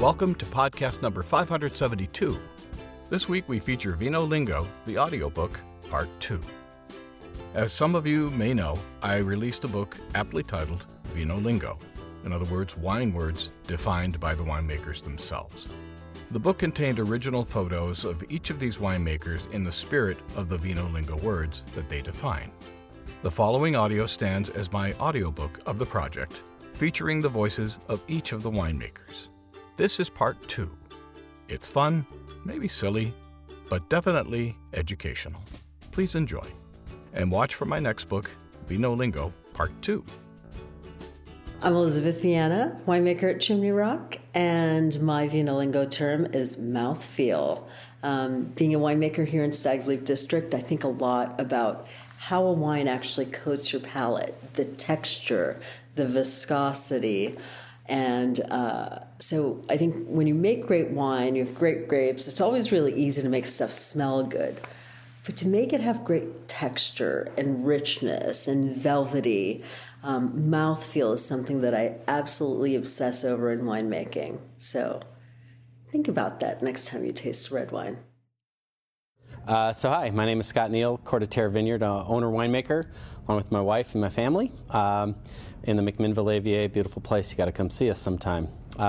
Welcome to podcast number 572. This week we feature Vino Lingo, the audiobook, Part 2. As some of you may know, I released a book aptly titled Vino Lingo. In other words, wine words defined by the winemakers themselves. The book contained original photos of each of these winemakers in the spirit of the Vino Lingo words that they define. The following audio stands as my audiobook of the project, featuring the voices of each of the winemakers. This is part 2. It's fun, maybe silly, but definitely educational. Please enjoy. And watch for my next book, Vino Lingo, Part 2. I'm Elizabeth Viana, winemaker at Chimney Rock, and my Vino Lingo term is mouthfeel. Being a winemaker here in Stag's Leap District, I think a lot about how a wine actually coats your palate, the texture, the viscosity. And so I think when you make great wine, you have great grapes, it's always really easy to make stuff smell good. But to make it have great texture and richness and velvety, mouthfeel is something that I absolutely obsess over in winemaking. So think about that next time you taste red wine. Hi, my name is Scott Neal, Coeur de Terre Vineyard owner winemaker, along with my wife and my family in the McMinnville-Avier, beautiful place. You got to come see us sometime.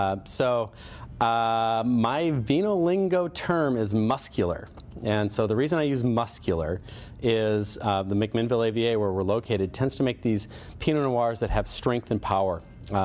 My Vino Lingo term is muscular. And so the reason I use muscular is the McMinnville-Avier, where we're located, tends to make these Pinot Noirs that have strength and power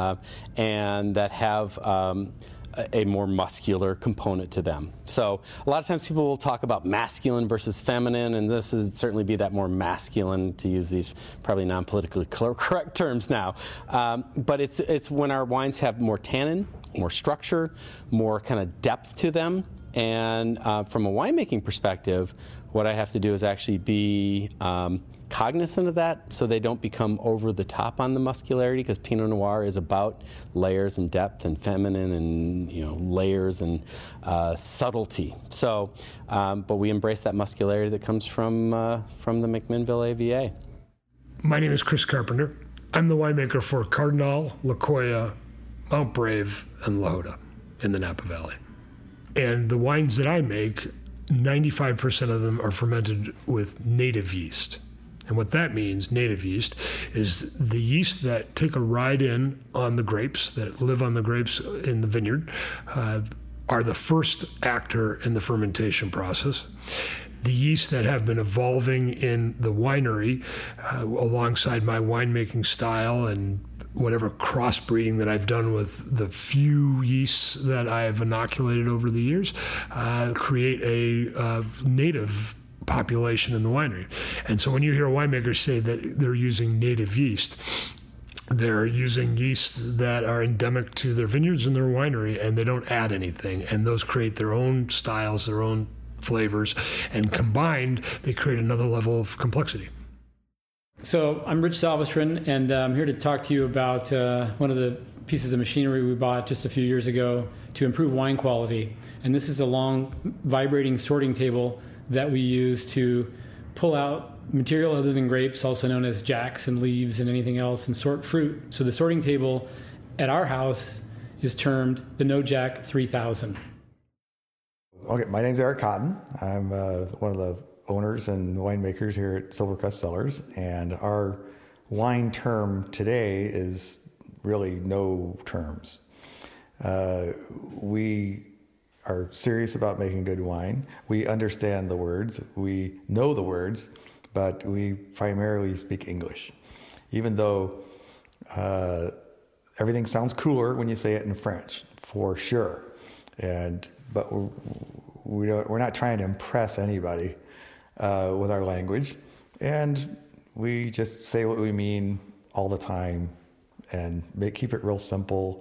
and that have a more muscular component to them. So a lot of times people will talk about masculine versus feminine, and this would certainly be that more masculine, to use these probably non-politically correct terms now. But it's when our wines have more tannin, more structure, more kind of depth to them. And from a winemaking perspective, what I have to do is actually be cognizant of that so they don't become over the top on the muscularity, because Pinot Noir is about layers and depth and feminine and layers and subtlety. So, but we embrace that muscularity that comes from the McMinnville-Avier. My name is Chris Carpenter. I'm the winemaker for Cardinal, La Jolla, Mount Brave, and La Jolla in the Napa Valley. And the wines that I make, 95% of them are fermented with native yeast. And what that means, native yeast, is the yeast that take a ride in on the grapes, that live on the grapes in the vineyard, are the first actor in the fermentation process. The yeast that have been evolving in the winery alongside my winemaking style and whatever crossbreeding that I've done with the few yeasts that I've inoculated over the years, create a native population in the winery. And so when you hear a winemaker say that they're using native yeast, they're using yeasts that are endemic to their vineyards and their winery, and they don't add anything. And those create their own styles, their own flavors, and combined, they create another level of complexity. So I'm Rich Salvestrin, and I'm here to talk to you about one of the pieces of machinery we bought just a few years ago to improve wine quality. And this is a long vibrating sorting table that we use to pull out material other than grapes, also known as jacks and leaves and anything else, and sort fruit. So the sorting table at our house is termed the No Jack 3000. Okay, my name's Eric Cotton. I'm one of the owners and winemakers here at Silvercrest Cellars, and our wine term today is really no terms. We are serious about making good wine. We understand the words, we know the words, but we primarily speak English. Even though everything sounds cooler when you say it in French, for sure. But we're not trying to impress anybody with our language, and we just say what we mean all the time and keep it real simple.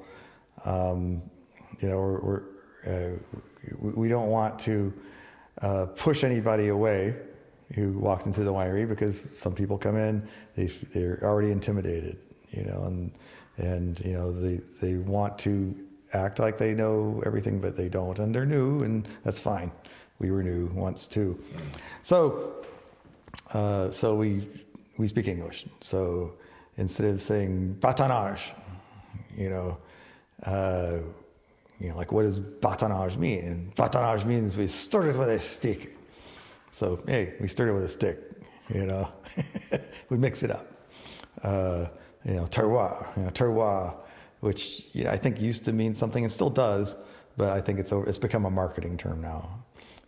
We don't want to push anybody away who walks into the winery, because some people come in, they're already intimidated, and they want to act like they know everything, but they don't, and they're new, and that's fine. We were new once too. So we speak English. So instead of saying batonnage, Like what does bâtonnage mean? And bâtonnage means we started with a stick. So, hey, we started with a stick, we mix it up. Terroir, which I think used to mean something and still does, but I think it's become a marketing term now.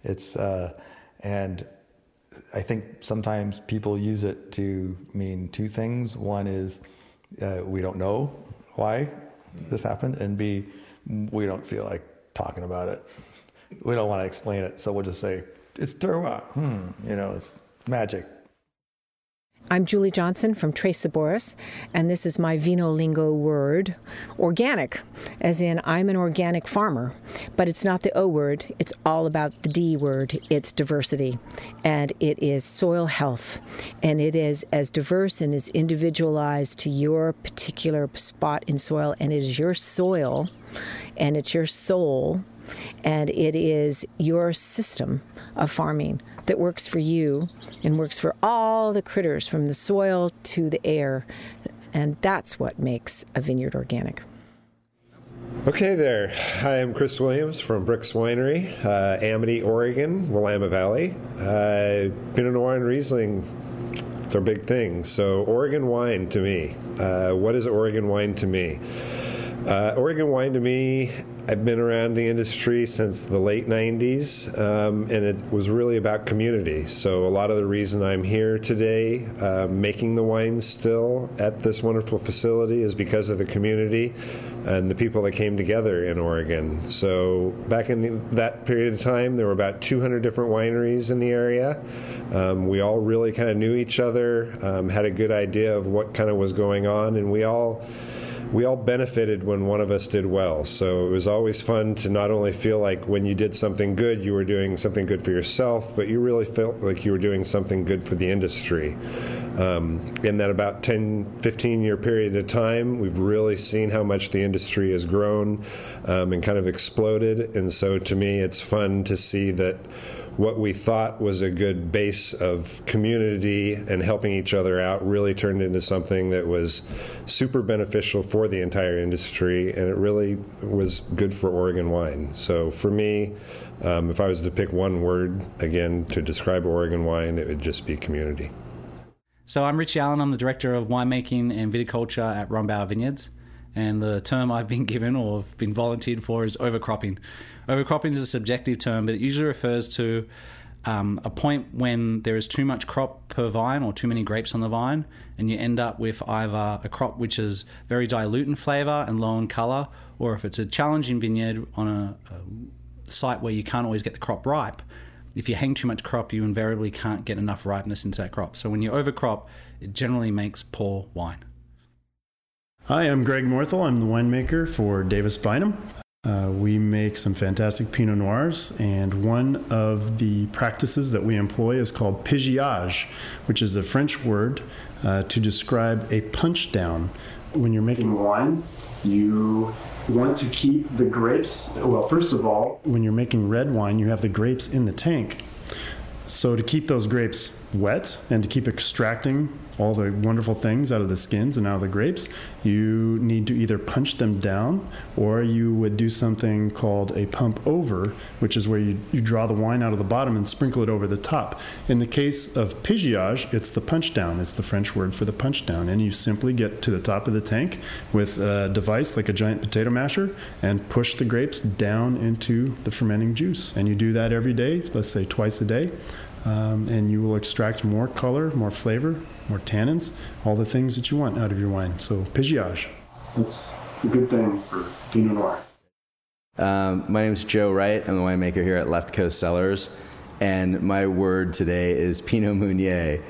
And I think sometimes people use it to mean two things. One is we don't know why this happened, and B, we don't feel like talking about it. We don't want to explain it, so we'll just say, it's terroir. It's magic. I'm Julie Johnson from Tres Sabores, and this is my Vino Lingo word, organic, as in I'm an organic farmer, but it's not the O word, it's all about the D word, it's diversity, and it is soil health, and it is as diverse and as individualized to your particular spot in soil, and it is your soil, and it's your soul, and it is your system of farming that works for you and works for all the critters from the soil to the air. And that's what makes a vineyard organic. Okay there. Hi, I'm Chris Williams from Brooks Winery, Amity, Oregon, Willamette Valley. Pinot Noir and Riesling, it's our big thing. So Oregon wine to me. What is Oregon wine to me? Oregon wine to me, I've been around the industry since the late 90s, and it was really about community. So a lot of the reason I'm here today making the wine still at this wonderful facility is because of the community and the people that came together in Oregon. So back in that period of time, there were about 200 different wineries in the area. We all really kind of knew each other, had a good idea of what kind of was going on, and we all benefited when one of us did well. So it was always fun to not only feel like when you did something good, you were doing something good for yourself, but you really felt like you were doing something good for the industry. In that about 10-15 year period of time, we've really seen how much the industry has grown and kind of exploded. And so to me, it's fun to see that what we thought was a good base of community and helping each other out really turned into something that was super beneficial for the entire industry, and it really was good for Oregon wine. So for me, if I was to pick one word, again, to describe Oregon wine, it would just be community. So I'm Richie Allen. I'm the Director of Winemaking and Viticulture at Rombauer Vineyards. And the term I've been given or been volunteered for is overcropping. Overcropping is a subjective term, but it usually refers to a point when there is too much crop per vine or too many grapes on the vine, and you end up with either a crop which is very dilute in flavour and low in colour, or if it's a challenging vineyard on a site where you can't always get the crop ripe, if you hang too much crop, you invariably can't get enough ripeness into that crop. So when you overcrop, it generally makes poor wine. Hi, I'm Greg Northall. I'm the winemaker for Davis Bynum. We make some fantastic Pinot Noirs, and one of the practices that we employ is called pigeage, which is a French word to describe a punch down. When you're making wine, you want to keep the grapes, well, first of all, when you're making red wine, you have the grapes in the tank. So to keep those grapes wet and to keep extracting all the wonderful things out of the skins and out of the grapes, you need to either punch them down, or you would do something called a pump over, which is where you draw the wine out of the bottom and sprinkle it over the top. In the case of pigeage, it's the punch down. It's the French word for the punch down. And you simply get to the top of the tank with a device like a giant potato masher and push the grapes down into the fermenting juice. And you do that every day, let's say twice a day. And you will extract more color, more flavor, more tannins, all the things that you want out of your wine. So pigeage, that's a good thing for Pinot Noir. My name is Joe Wright. I'm the winemaker here at Left Coast Cellars, and my word today is Pinot Meunier.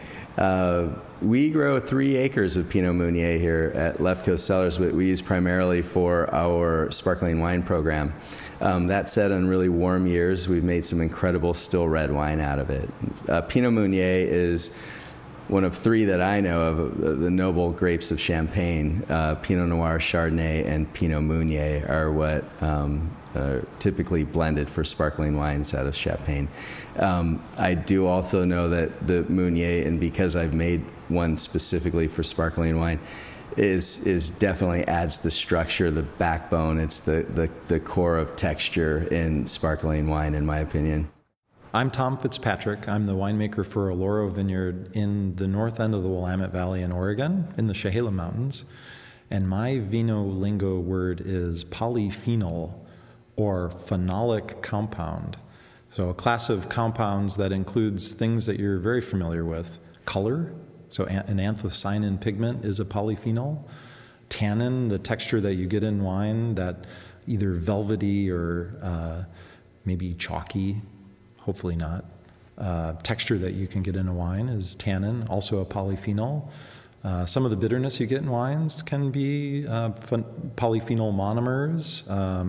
We grow 3 acres of Pinot Meunier here at Left Coast Cellars, but we use primarily for our sparkling wine program. That said, on really warm years, we've made some incredible still red wine out of it. Pinot Meunier is one of 3 that I know of, the noble grapes of Champagne. Pinot Noir, Chardonnay, and Pinot Meunier are what are typically blended for sparkling wines out of Champagne. I do also know that the Meunier, and because I've made one specifically for sparkling wine, is definitely adds the structure, the backbone. It's the core of texture in sparkling wine, in my opinion. I'm Tom Fitzpatrick. I'm the winemaker for Oloro Vineyard in the north end of the Willamette Valley in Oregon, in the Chehalem Mountains. And my vino lingo word is polyphenol, or phenolic compound. So a class of compounds that includes things that you're very familiar with. Color, so an anthocyanin pigment is a polyphenol. Tannin, the texture that you get in wine, that either velvety or maybe chalky, hopefully not, texture that you can get in a wine is tannin, also a polyphenol. Some of the bitterness you get in wines can be polyphenol monomers,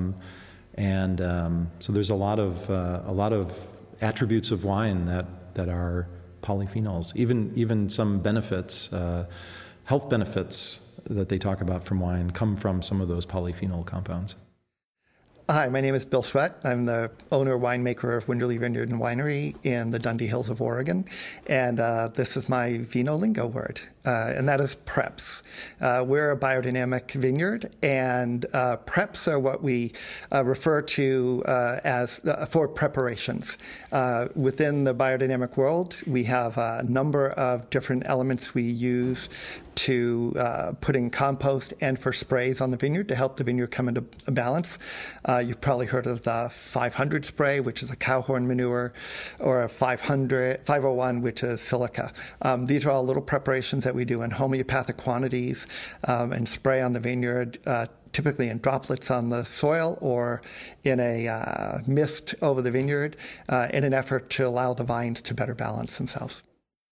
so there's a lot of attributes of wine that are polyphenols. Even some benefits, health benefits that they talk about from wine come from some of those polyphenol compounds. Hi, my name is Bill Sweat. I'm the owner winemaker of Winderly Vineyard and Winery in the Dundee Hills of Oregon. And this is my vino lingo word, and that is preps. We're a biodynamic vineyard, and preps are what we refer to as for preparations. Within the biodynamic world, we have a number of different elements we use to put in compost and for sprays on the vineyard to help the vineyard come into balance. You've probably heard of the 500 spray, which is a cow horn manure, or a 501, which is silica. These are all little preparations that we do in homeopathic quantities and spray on the vineyard, typically in droplets on the soil or in a mist over the vineyard in an effort to allow the vines to better balance themselves.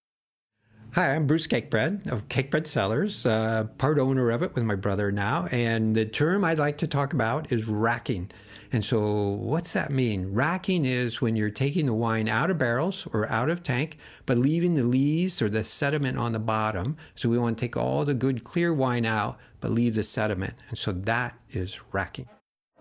Hi, I'm Bruce Cakebread of Cakebread Cellars, part owner of it with my brother now. And the term I'd like to talk about is racking. And so what's that mean? Racking is when you're taking the wine out of barrels or out of tank, but leaving the lees or the sediment on the bottom. So we want to take all the good clear wine out, but leave the sediment. And so that is racking.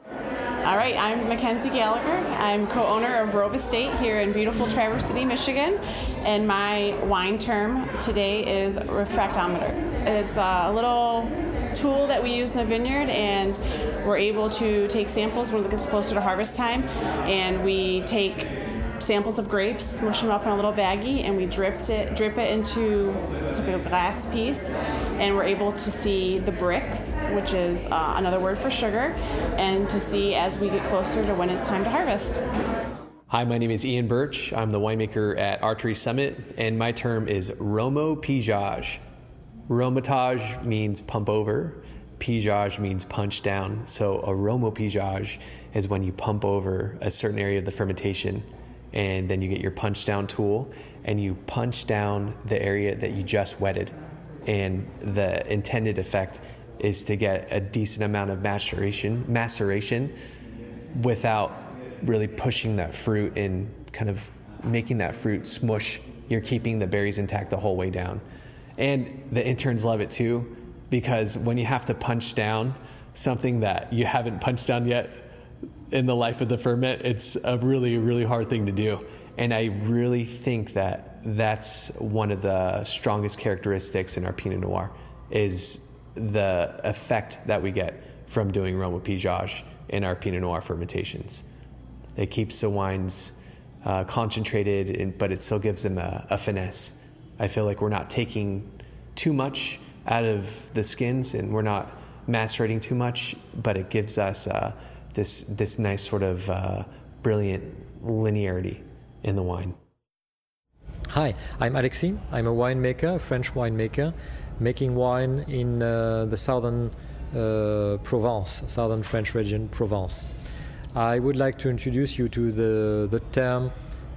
All right, I'm Mackenzie Gallagher. I'm co-owner of Rove Estate here in beautiful Traverse City, Michigan, and my wine term today is refractometer. It's a little tool that we use in the vineyard, and we're able to take samples when it gets closer to harvest time, and we take samples of grapes, smush them up in a little baggie, and we drip it into it's like a glass piece, and we're able to see the bricks, which is another word for sugar, and to see as we get closer to when it's time to harvest. Hi, my name is Ian Birch. I'm the winemaker at Archery Summit, and my term is Romopigeage. Romotage means pump over. Pigeage means punch down. So a Romopigeage is when you pump over a certain area of the fermentation, and then you get your punch down tool and you punch down the area that you just wetted. And the intended effect is to get a decent amount of maceration without really pushing that fruit and kind of making that fruit smush. You're keeping the berries intact the whole way down. And the interns love it too, because when you have to punch down something that you haven't punched down yet in the life of the ferment, it's a really, really hard thing to do. And I really think that that's one of the strongest characteristics in our Pinot Noir, is the effect that we get from doing Romopigeage in our Pinot Noir fermentations. It keeps the wines concentrated, but it still gives them a finesse. I feel like we're not taking too much out of the skins, and we're not macerating too much, but it gives us this nice sort of brilliant linearity in the wine. Hi, I'm Alexis. I'm a winemaker, a French winemaker, making wine in the southern Provence, southern French region, Provence. I would like to introduce you to the term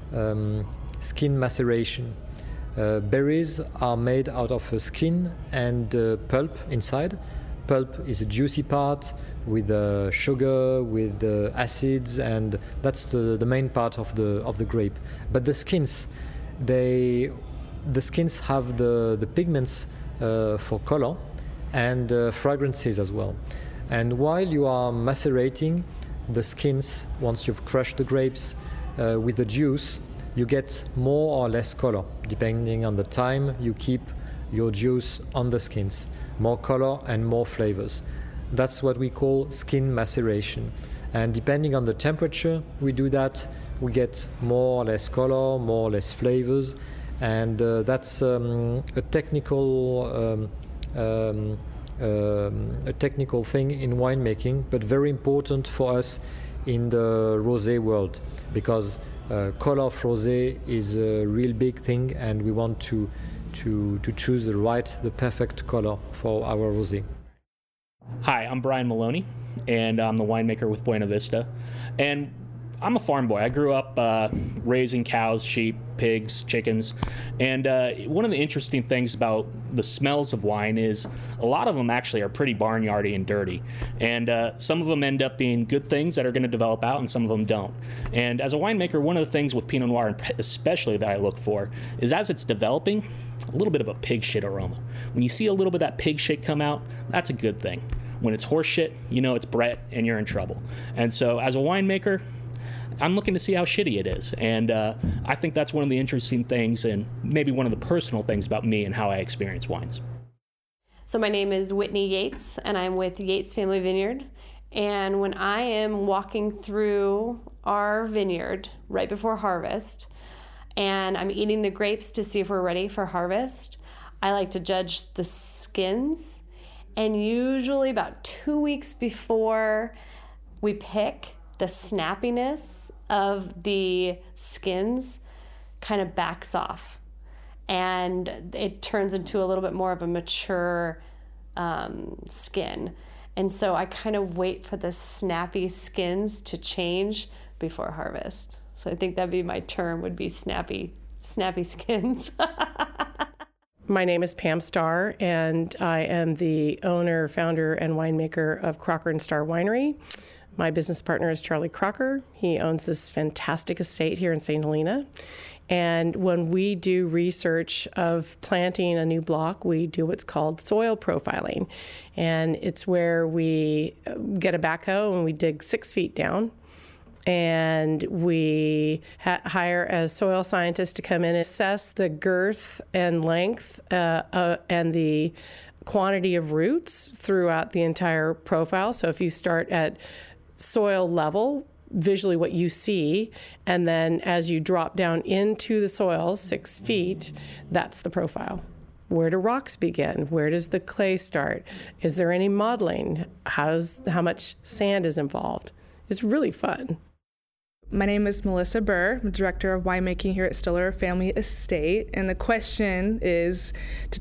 skin maceration. Berries are made out of a skin and pulp inside. Pulp is a juicy part with sugar, with acids, and that's the main part of the grape. But the skins, the skins have the pigments for color and fragrances as well. And while you are macerating the skins, once you've crushed the grapes with the juice, you get more or less color depending on the time you keep your juice on the skins, more color and more flavors. That's what we call skin maceration. And depending on the temperature we do that, we get more or less color, more or less flavors, and that's a technical thing in winemaking, but very important for us in the rosé world, because color of rosé is a real big thing, and we want to choose the perfect color for our rosé. Hi, I'm Brian Maloney, and I'm the winemaker with Buena Vista. And I'm a farm boy. I grew up raising cows, sheep, pigs, chickens. And one of the interesting things about the smells of wine is a lot of them actually are pretty barnyardy and dirty. And some of them end up being good things that are going to develop out, and some of them don't. And as a winemaker, one of the things with Pinot Noir especially that I look for is as it's developing, a little bit of a pig shit aroma. When you see a little bit of that pig shit come out, that's a good thing. When it's horse shit, you know it's Brett and you're in trouble. And so as a winemaker, I'm looking to see how shitty it is. And I think that's one of the interesting things, and maybe one of the personal things about me and how I experience wines. So my name is Whitney Yates, and I'm with Yates Family Vineyard. And when I am walking through our vineyard right before harvest, and I'm eating the grapes to see if we're ready for harvest, I like to judge the skins. And usually about 2 weeks before we pick, the snappiness of the skins kind of backs off, and it turns into a little bit more of a mature skin. And so I kind of wait for the snappy skins to change before harvest. So I think that'd be my term, would be snappy skins. My name is Pam Starr, and I am the owner, founder, and winemaker of Crocker and Starr Winery. My business partner is Charlie Crocker. He owns this fantastic estate here in St. Helena. And when we do research of planting a new block, we do what's called soil profiling. And it's where we get a backhoe and we dig 6 feet down. And we hire a soil scientist to come in and assess the girth and length and the quantity of roots throughout the entire profile. So if you start at soil level, visually what you see, and then as you drop down into the soil 6 feet, that's the profile. Where do rocks begin? Where does the clay start? Is there any modeling? How much sand is involved? It's really fun. My name is Melissa Burr. I'm director of winemaking here at Stiller Family Estate. And the question is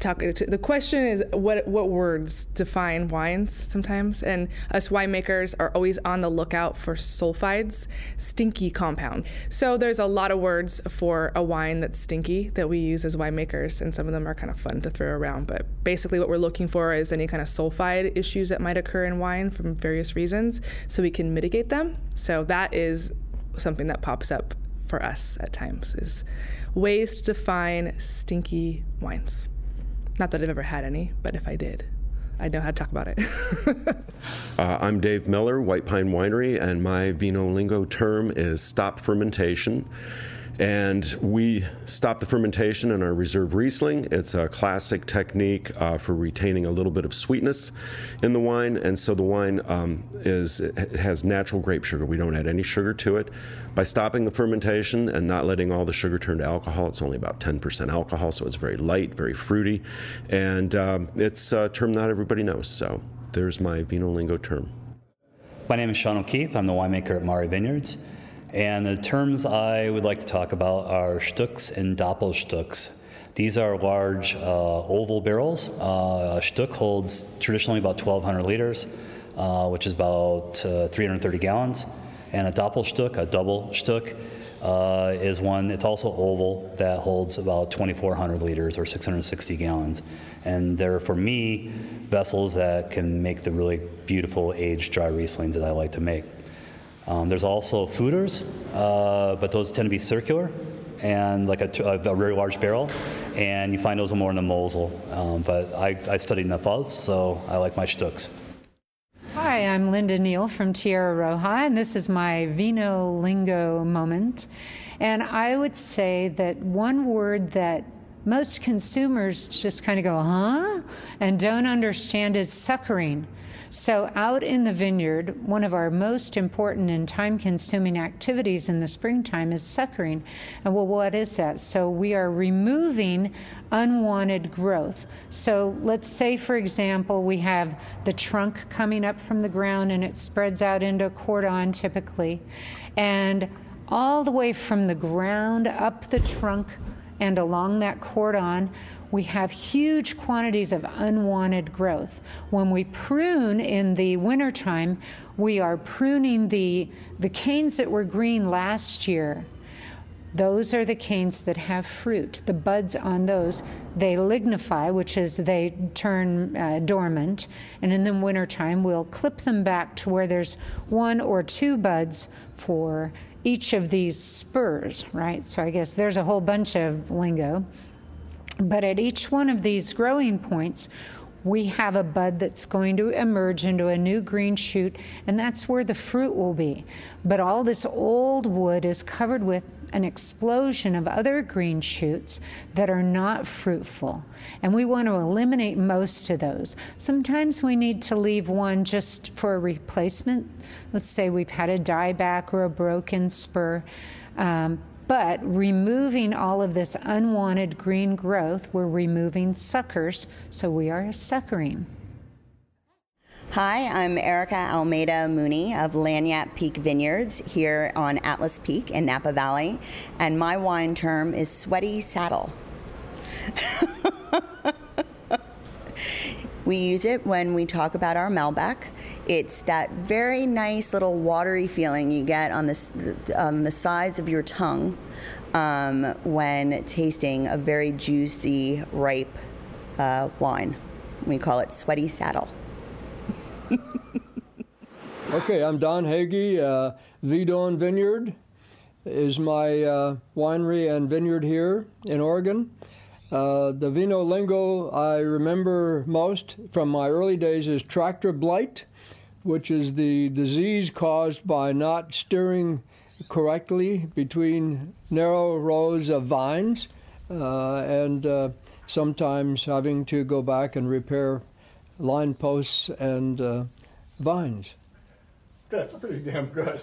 what words define wines sometimes. And us winemakers are always on the lookout for sulfides, stinky compound. So there's a lot of words for a wine that's stinky that we use as winemakers, and some of them are kind of fun to throw around. But basically what we're looking for is any kind of sulfide issues that might occur in wine from various reasons, so we can mitigate them. So that is something that pops up for us at times, is ways to define stinky wines. Not that I've ever had any, but if I did, I'd know how to talk about it. I'm Dave Miller, White Pine Winery, and my vino lingo term is stop fermentation. And we stop the fermentation in our reserve Riesling. It's a classic technique for retaining a little bit of sweetness in the wine. And so the wine it has natural grape sugar. We don't add any sugar to it. By stopping the fermentation and not letting all the sugar turn to alcohol, it's only about 10% alcohol, so it's very light, very fruity. And it's a term not everybody knows. So there's my vino lingo term. My name is Sean O'Keefe. I'm the winemaker at Mari Vineyards. And the terms I would like to talk about are Stücks and Doppelstücks. These are large oval barrels. A Stück holds traditionally about 1,200 liters, which is about 330 gallons. And a Doppelstück, a double Stück, is one, it's also oval, that holds about 2,400 liters or 660 gallons. And they're, for me, vessels that can make the really beautiful aged dry Rieslings that I like to make. There's also foeders, but those tend to be circular and like a very large barrel, and you find those more in the Mosel. But I studied in the Pfalz, so I like my Stücks. Hi, I'm Linda Neal from Tierra Roja, and this is my Vino Lingo moment. And I would say that one word that most consumers just kind of go, huh? And don't understand is suckering. So out in the vineyard, one of our most important and time-consuming activities in the springtime is suckering. And well, what is that? So we are removing unwanted growth. So let's say, for example, we have the trunk coming up from the ground and it spreads out into a cordon typically. And all the way from the ground up the trunk and along that cordon, we have huge quantities of unwanted growth. When we prune in the wintertime, we are pruning the canes that were green last year. Those are the canes that have fruit. The buds on those, they lignify, which is they turn dormant. And in the wintertime, we'll clip them back to where there's 1 or 2 buds for each of these spurs, right? So I guess there's a whole bunch of lingo. But at each one of these growing points, we have a bud that's going to emerge into a new green shoot, and that's where the fruit will be. But all this old wood is covered with an explosion of other green shoots that are not fruitful, and we want to eliminate most of those. Sometimes we need to leave one just for a replacement. Let's say we've had a dieback or a broken spur. But removing all of this unwanted green growth, we're removing suckers, so we are suckering. Hi, I'm Erica Almeida Mooney of Lagniappe Peak Vineyards here on Atlas Peak in Napa Valley, and my wine term is sweaty saddle. We use it when we talk about our Malbec. It's that very nice little watery feeling you get on the sides of your tongue when tasting a very juicy, ripe wine. We call it sweaty saddle. Okay, I'm Don Hagee. Vidon Vineyard is my winery and vineyard here in Oregon. The vino lingo I remember most from my early days is tractor blight, which is the disease caused by not steering correctly between narrow rows of vines and sometimes having to go back and repair line posts and vines. That's pretty damn good.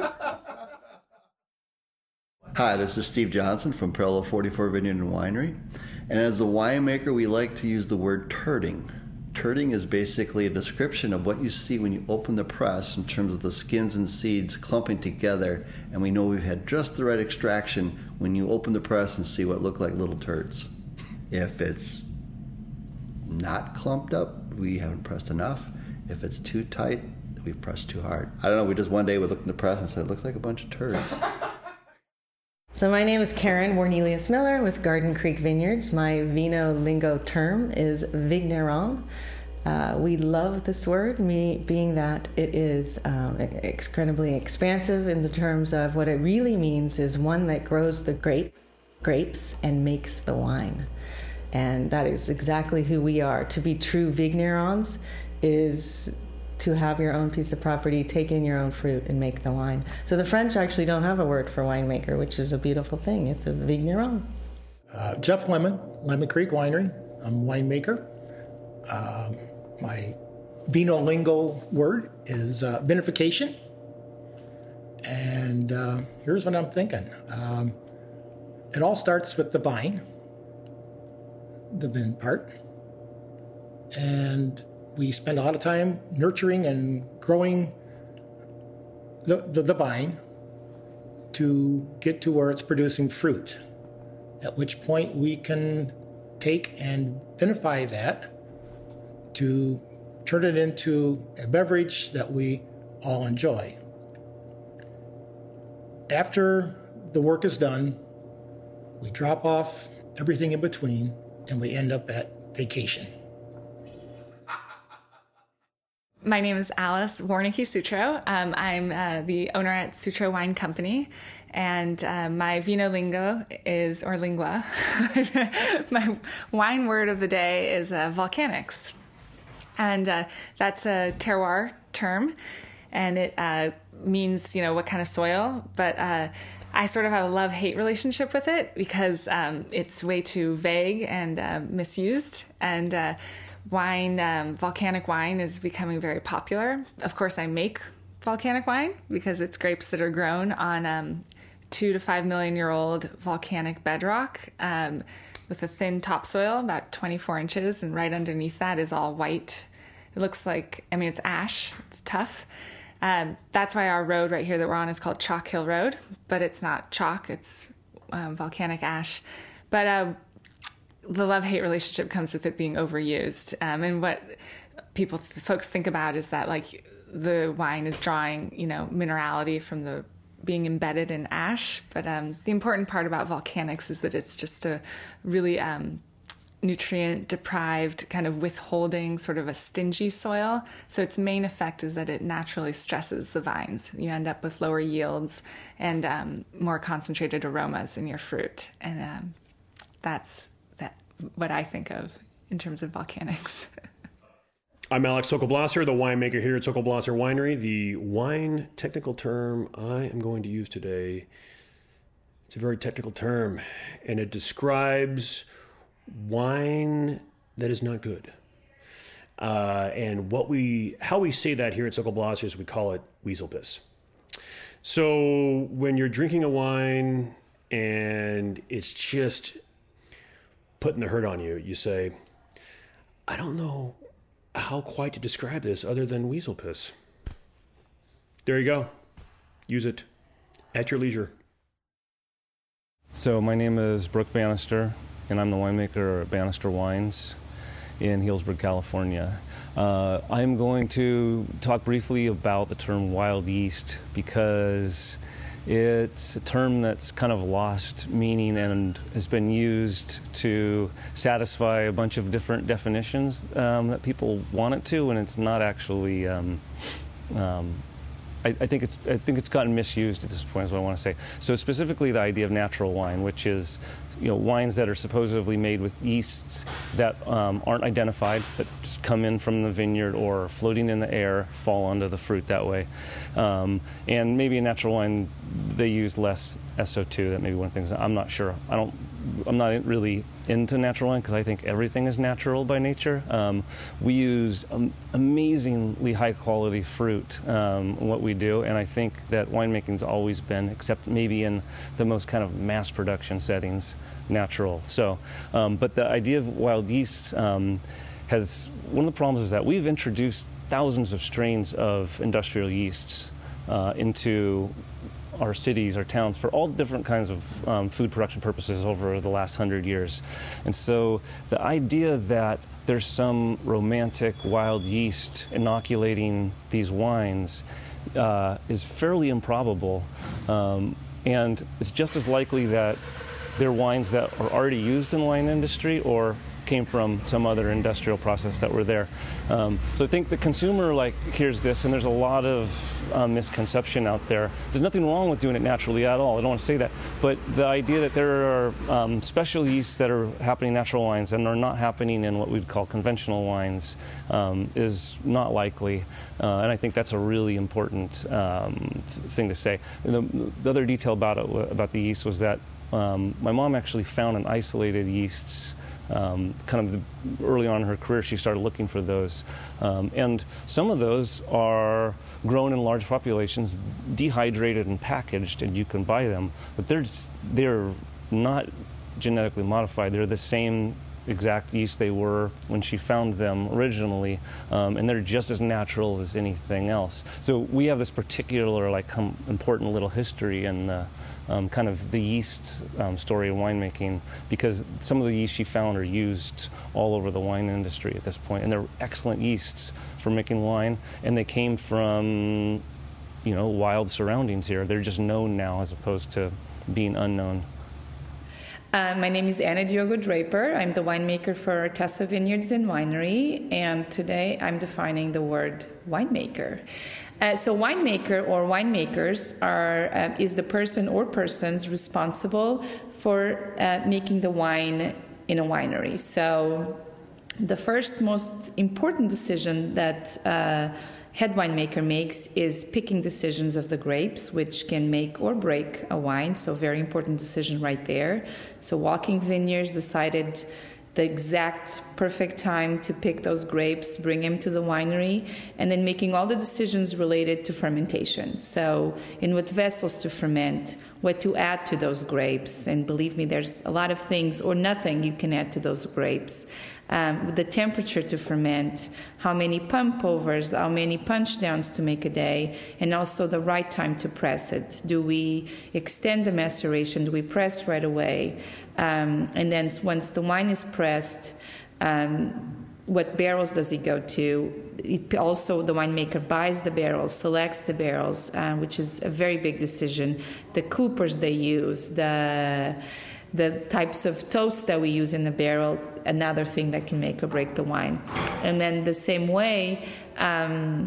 Hi, this is Steve Johnson from Parallel 44 Vineyard and Winery. And as a winemaker, we like to use the word turting. Turting is basically a description of what you see when you open the press in terms of the skins and seeds clumping together. And we know we've had just the right extraction when you open the press and see what look like little turds. If it's not clumped up, we haven't pressed enough. If it's too tight, we've pressed too hard. I don't know, we just one day we looked in the press and said, it looks like a bunch of turds. So my name is Karen Warnelius Miller with Garden Creek Vineyards. My vino lingo term is vigneron. We love this word, being that it is incredibly expansive in the terms of what it really means is one that grows the grapes and makes the wine. And that is exactly who we are. To be true vignerons is to have your own piece of property, take in your own fruit, and make the wine. So the French actually don't have a word for winemaker, which is a beautiful thing. It's a vigneron. Jeff Lemon, Lemon Creek Winery. I'm a winemaker. My vino lingo word is vinification. And here's what I'm thinking. It all starts with the vine, the vin part. And we spend a lot of time nurturing and growing the vine to get to where it's producing fruit, at which point we can take and vinify that to turn it into a beverage that we all enjoy. After the work is done, we drop off everything in between and we end up at vacation. My name is Alice Warnicki-Sutro. I'm the owner at Sutro Wine Company, and my vino lingo is, or lingua, my wine word of the day is volcanics. And that's a terroir term, and it means, what kind of soil, but I sort of have a love-hate relationship with it because it's way too vague and misused. And volcanic wine is becoming very popular. Of course, I make volcanic wine because it's grapes that are grown on 2 to 5 million year old volcanic bedrock with a thin topsoil, about 24 inches, and right underneath that is all white. It looks like, it's ash. It's tough. That's why our road right here that we're on is called Chalk Hill Road, but it's not chalk, it's volcanic ash. But the love-hate relationship comes with it being overused. And what folks think about is that like the wine is drawing, minerality from the being embedded in ash. But the important part about volcanics is that it's just a really nutrient deprived, kind of withholding, sort of a stingy soil. So its main effect is that it naturally stresses the vines. You end up with lower yields and more concentrated aromas in your fruit. And that's what I think of in terms of volcanics. I'm Alex Sokol-Blosser, the winemaker here at Sokol-Blosser Winery. The wine technical term I am going to use today, it's a very technical term, and it describes wine that is not good. And how we say that here at Sokol-Blosser is we call it weasel piss. So when you're drinking a wine and it's just putting the hurt on you, you say, I don't know how quite to describe this other than weasel piss. There you go. Use it at your leisure. So my name is Brooke Bannister, and I'm the winemaker at Bannister Wines in Healdsburg, California. I'm going to talk briefly about the term wild yeast because it's a term that's kind of lost meaning and has been used to satisfy a bunch of different definitions that people want it to, and it's not actually I think it's gotten misused at this point, is what I want to say. So specifically the idea of natural wine, which is wines that are supposedly made with yeasts that aren't identified, that just come in from the vineyard or floating in the air, fall onto the fruit that way. And maybe in natural wine they use less SO2. That may be one of the things. I'm not sure. I'm not really into natural wine because I think everything is natural by nature. We use amazingly high quality fruit in what we do, and I think that winemaking's always been, except maybe in the most kind of mass production settings, natural. So, but the idea of wild yeasts has, one of the problems is that we've introduced thousands of strains of industrial yeasts into our cities, our towns, for all different kinds of food production purposes over the last 100 years. And so the idea that there's some romantic wild yeast inoculating these wines is fairly improbable. And it's just as likely that they're wines that are already used in the wine industry or came from some other industrial process that were there. So I think the consumer hears this, and there's a lot of misconception out there. There's nothing wrong with doing it naturally at all. I don't want to say that. But the idea that there are special yeasts that are happening in natural wines and are not happening in what we'd call conventional wines is not likely. And I think that's a really important thing to say. And the other detail about the yeast was that my mom actually found an isolated yeasts early on in her career. She started looking for those, and some of those are grown in large populations, dehydrated and packaged, and you can buy them, but they're not genetically modified. They're the same exact yeast they were when she found them originally, and they're just as natural as anything else. So we have this particular important little history in the kind of the yeast story of winemaking, because some of the yeast she found are used all over the wine industry at this point, and they're excellent yeasts for making wine, and they came from wild surroundings here. They're just known now as opposed to being unknown. My name is Anna Diogo Draper. I'm the winemaker for Tessa Vineyards and Winery, and today I'm defining the word winemaker. So winemaker or winemakers is the person or persons responsible for making the wine in a winery. So the first most important decision that head winemaker makes is picking decisions of the grapes, which can make or break a wine. So very important decision right there. So Walking Vineyards decided the exact perfect time to pick those grapes, bring them to the winery, and then making all the decisions related to fermentation. So in what vessels to ferment, what to add to those grapes. And believe me, there's a lot of things or nothing you can add to those grapes. The temperature to ferment, how many pump overs, how many punch downs to make a day, and also the right time to press it. Do we extend the maceration? Do we press right away? And then once the wine is pressed, what barrels does it go to? It also, the winemaker buys the barrels, selects the barrels, which is a very big decision. The coopers they use, the types of toast that we use in the barrel, another thing that can make or break the wine. And then the same way, how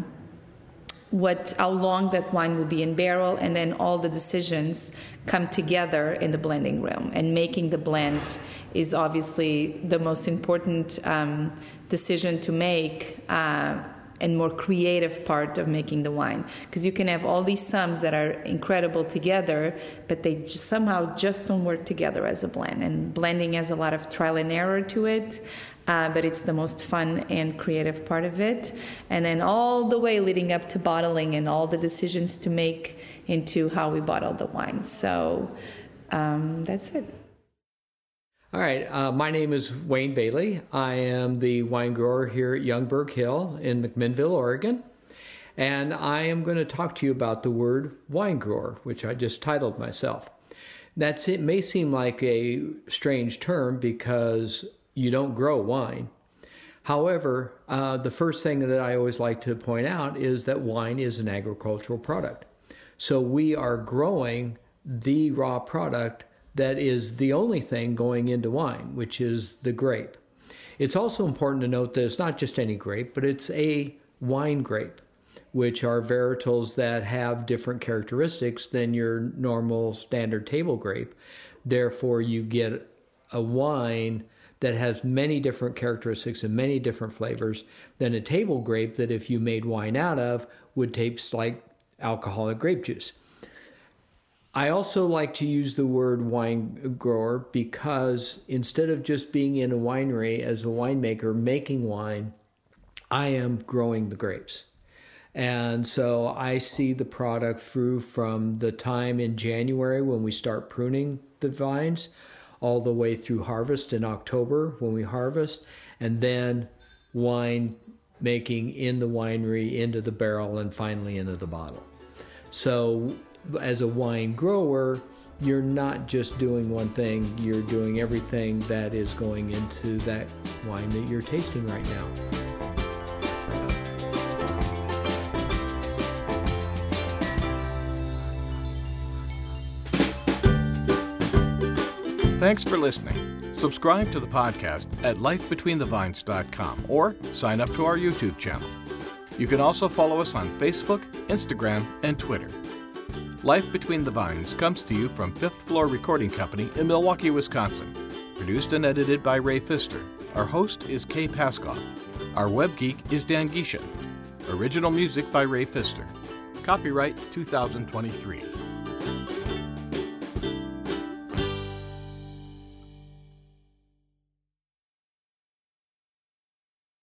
long that wine will be in barrel, and then all the decisions come together in the blending room. And making the blend is obviously the most important decision to make, and more creative part of making the wine. Because you can have all these sums that are incredible together, but they somehow just don't work together as a blend. And blending has a lot of trial and error to it, but it's the most fun and creative part of it. And then all the way leading up to bottling and all the decisions to make into how we bottle the wine. So that's it. All right, my name is Wayne Bailey. I am the wine grower here at Youngberg Hill in McMinnville, Oregon. And I am going to talk to you about the word wine grower, which I just titled myself. It may seem like a strange term because you don't grow wine. However, the first thing that I always like to point out is that wine is an agricultural product. So we are growing the raw product that is the only thing going into wine, which is the grape. It's also important to note that it's not just any grape, but it's a wine grape, which are varietals that have different characteristics than your normal standard table grape. Therefore, you get a wine that has many different characteristics and many different flavors than a table grape that if you made wine out of would taste like alcoholic grape juice. I also like to use the word wine grower because instead of just being in a winery as a winemaker making wine, I am growing the grapes. And so I see the product through from the time in January when we start pruning the vines all the way through harvest in October when we harvest, and then wine making in the winery, into the barrel, and finally into the bottle. So as a wine grower, you're not just doing one thing, you're doing everything that is going into that wine that you're tasting right now. Thanks for listening. Subscribe to the podcast at lifebetweenthevines.com or sign up to our YouTube channel. You can also follow us on Facebook, Instagram, and Twitter. Life Between the Vines comes to you from Fifth Floor Recording Company in Milwaukee, Wisconsin. Produced and edited by Ray Pfister. Our host is Kay Paskoff. Our web geek is Dan Gishin. Original music by Ray Pfister. Copyright 2023.